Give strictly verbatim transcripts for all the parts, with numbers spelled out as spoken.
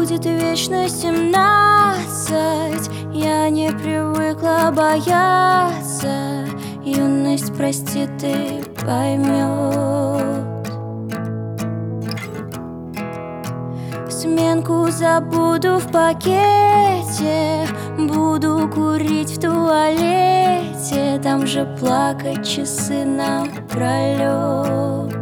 будет вечно семнадцать. Я не привыкла бояться, юность простит и поймет. Сменку забуду в пакете, буду курить в туалете, там же плакать часы напролет.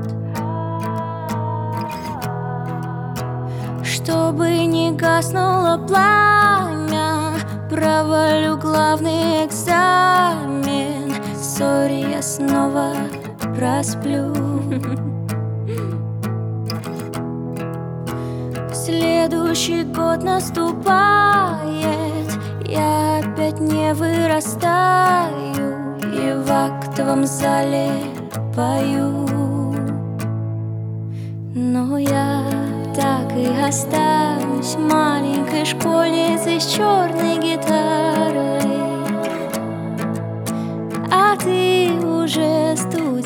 Чтобы не гаснуло пламя, провалю главный экзамен. Сори, я снова просплю. Следующий год наступает, я опять не вырастаю и в актовом зале пою. Но я так и останусь маленькой школьницей с черной гитарой, а ты уже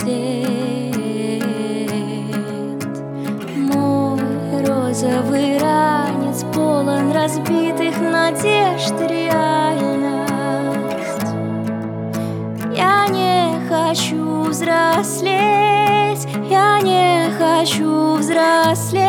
студент. Мой розовый ранец полон разбитых надежд, реальность. Я не хочу взрослеть, я не хочу взрослеть.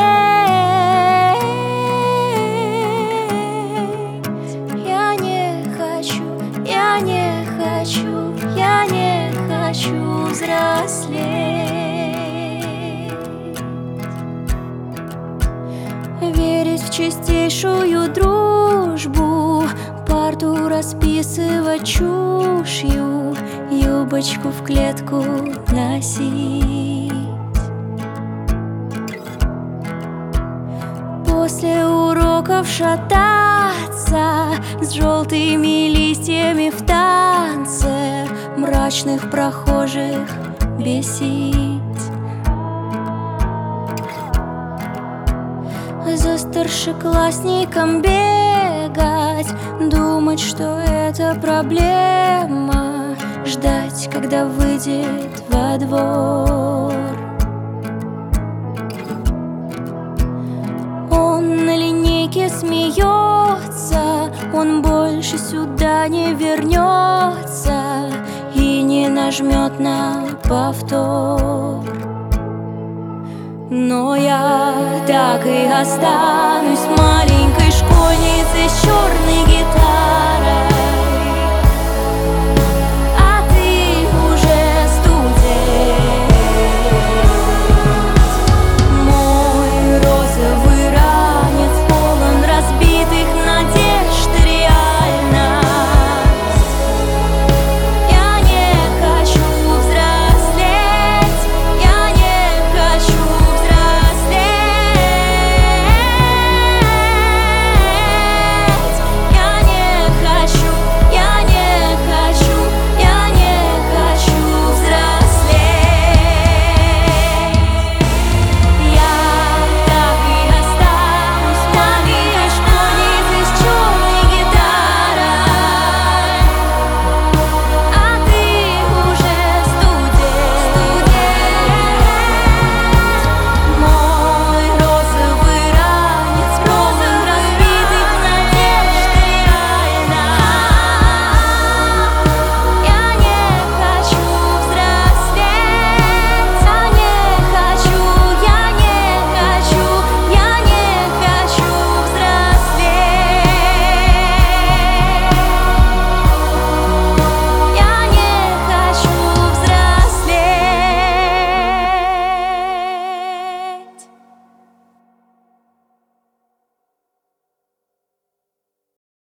Я не хочу, я не хочу, я не хочу взрослеть. Верить в чистейшую дружбу, парту расписывать чушью, юбочку в клетку носить. После уроков шататься с желтыми листьями в танце, мрачных прохожих бесить. За старшеклассником бегать, думать, что это проблема, ждать, когда выйдет во двор. Он на линейке смеется, он больше сюда не вернется и не нажмет на повтор. Но я так и останусь маленькой школьницей с черной гитарой.